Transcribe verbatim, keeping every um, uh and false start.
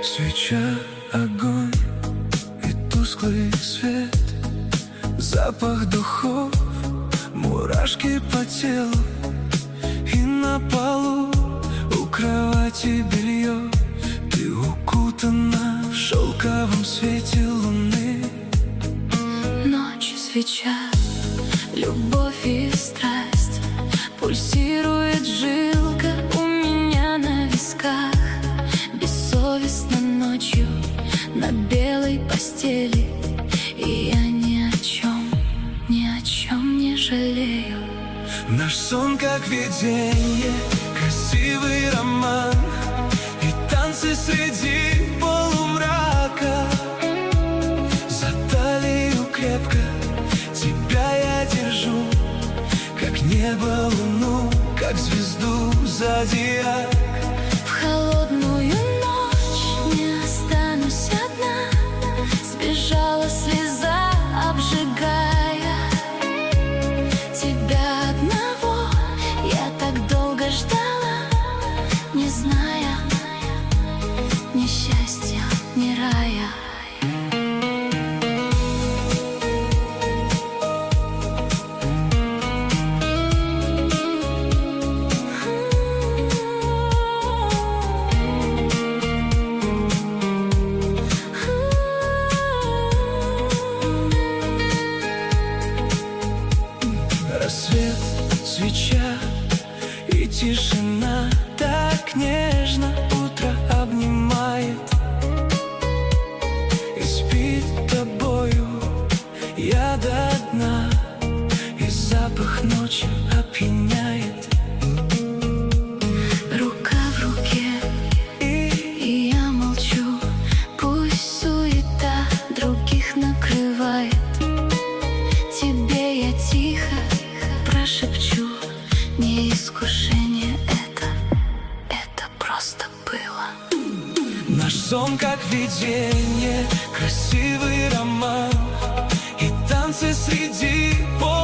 Свеча, огонь и тусклый свет, запах духов, мурашки по телу. И на полу у кровати белье, ты укутана в шелковом свете луны. Ночь, свеча, любовь и страсть, пульсирует жилка у меня на висках. Бессовестно ночью на белой постели, и я ни о чем, ни о чем не жалею. Наш сон как видение, красивый роман и танцы среди полумрака. За талию крепко тебя я держу, как небо луну, как звезду зодиак. В холодную ночь не останусь одна, сбежала слеза, обжигая тебя одного. Я так долго ждала, не зная ни счастья, ни рая. Рассвет, свеча и тишина, так нежно утро обнимает. И спит тобою я до дна, и запах ночи опьяняет. Рука в руке, и, и я молчу, пусть суета других накрывает. Тебе я тихо прошепчу, не искушение это, это просто было. Наш сон как видение, красивый роман и танцы среди полумрака.